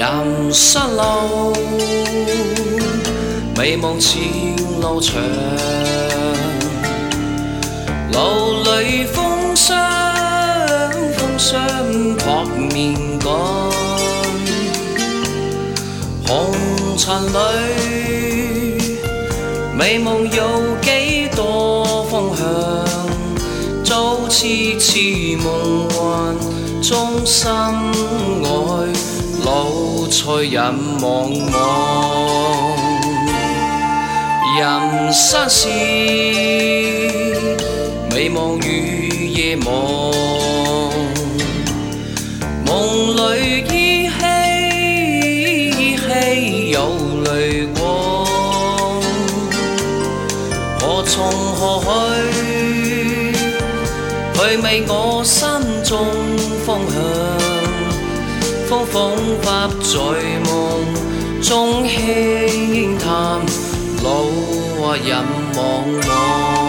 人失路，美梦似路長，路裏風霜撲面趕，紅塵裏美夢有幾多方向，早痴痴夢幻，終身愛路隨人茫茫。人生是美夢與夜夢，夢裏依稀有淚光，何從何去，去覓我心中方向。風發在夢中輕嘆，路或人茫茫。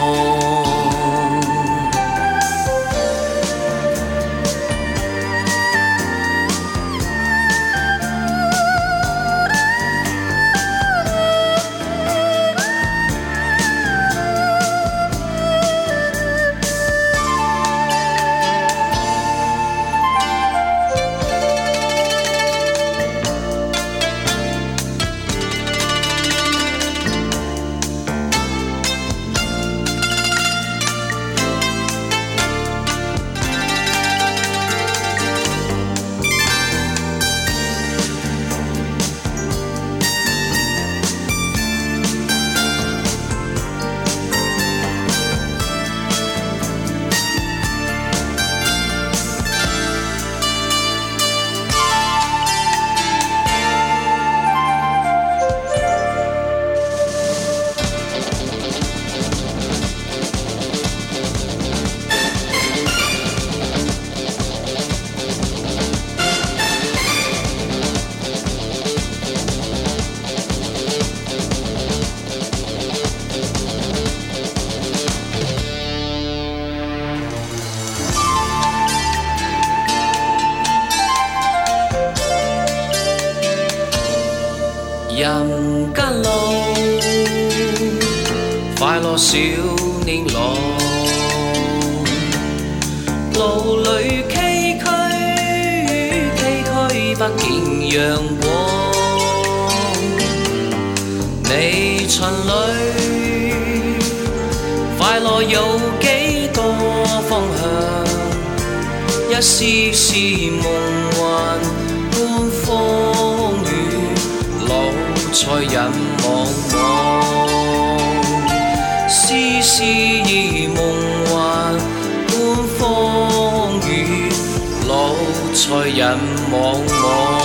人間路，快樂少年郎，路裏崎嶇不見陽光。你塵裏，快樂有幾多方向？一絲絲夢幻，觀風雨。在人茫茫，絲絲夢幻，觀風雨，路在人茫茫。